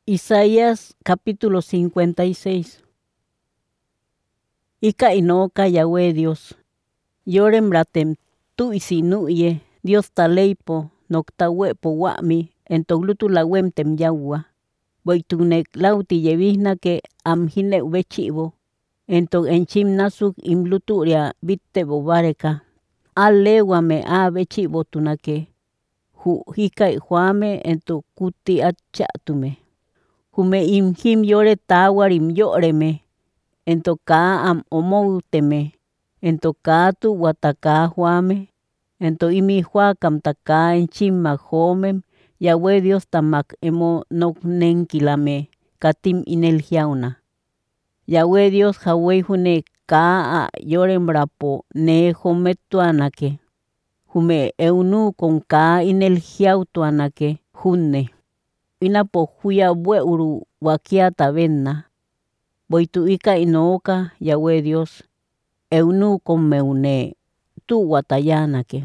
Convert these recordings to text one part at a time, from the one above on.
Isaías capítulo 56. Ika inoka Yahweh Dios. Yorem ratem tu isinuye Dios taleipo noctahuepo wami en toglutu lawem tem yagua. Boitunek lauti yevihna que amhine ubechivo. En tog enchim nasuk imluturia bitte bobareka. Alewame a bechivo tunake. Hu hika juame en tu kuti achatume. Hume imhim yore tawarim yoreme. En toka am omouteme. En tokatu wataka juame. En to imi huacam taka en chima homem. Yahweh Dios tamak emo nok nenkilame. Katim inelgiauna. Yahweh Dios Yahweh hune ka yorem rapo ne hometuanake. Hume eunu con ka inelgiautuanake hune. Inapo huya bueuru wakiata venna. Boitu ika inoka Yahweh Dios. Eunu con meune. Tu watayanake.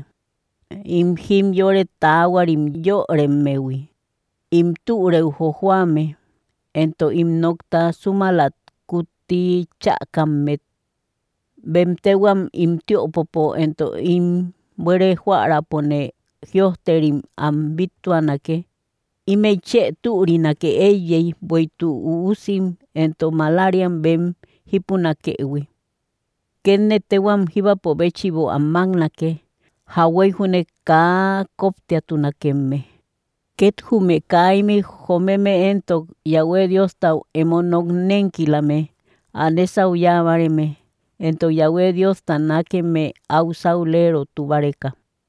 Imhim yore tawarim yore mewi. Im tu reujojuame. Ento im nocta sumalat kuti chakamet. Bemtewam im tiopopo ento im buere juara pone hiosterim ambituanake. Imeche turinake eye boitu uusim ento malariam bem hipunakewi. Kenne tewam hibapo bechivo amagnake. Hawai hune ka koptiatunakeme. Ket hume kaimi homeme ento Yahweh Dios tau emonog nenkilame. Anesa uyabareme. Ento Yahweh Dios tanake me ausaulero tubareka.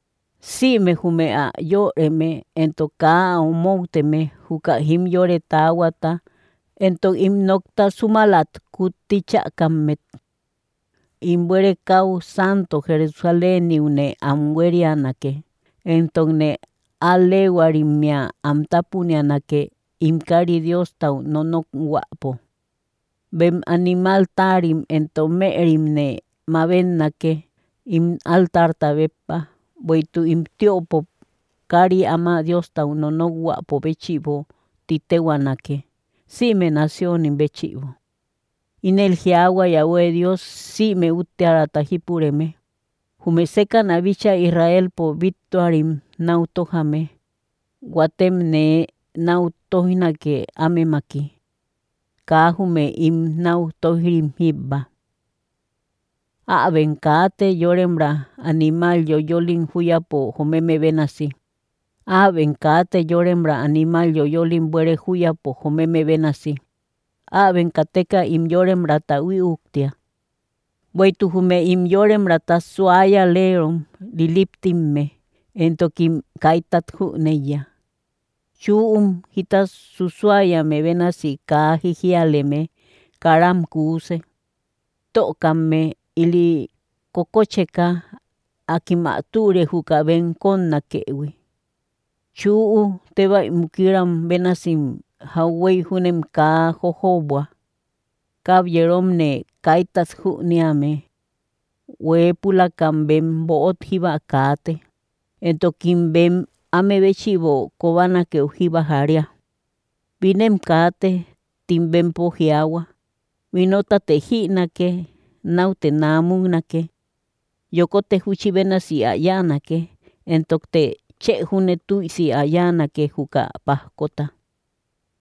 Si me hume a yoreme ento ka omouteme huka him yore tawata. Ento im nocta sumalat kutichakamet. Imbuere kau santo Jerusalén une amwerianake. Entonne alewarimia amtapunianake imkari Dios tau nonok guapo. Bem animal tarim entomerimne mabennake im altar tabepa. Boitu im tiopo kari ama Dios tau nonok guapo bechivo titewanake. Si me nació en bechivo. Inelgiagua Yahweh Dios si me utearata hipureme. Hume seca navicha Israel po victorim nautojame. Guatem ne nautojina que amemaki. Kahume im nautohirim hibba. Abenkate yorembra animal yoyolin huyapo homeme benasi. Abenkate yorembra animal yoyolin buere huyapo homeme benasi. Abenkateka im yorembra taui uktia. Boitu hume im yorembra ta suaya lerom liliptimme. Entokim kaitat huneya. Chuum hitas susuaya me benasi ka hijialeme karam kuse. Tokame ili kokocheka akimature huka ben konna kewi. Chuu teba mukiram benasim Hawei hunem ka jojoba. Kab yeromne kaitas huniame. We pula kambem boot hiba kate. Ento kimbem ame bechivo kobana ke ujiba haria. Vinem kate timbem pojiagua. Vinota tejina ke naute namunake. Yokote huchibena si ayana ke. Ento te che hune tuisi ayana ke juka pahkota.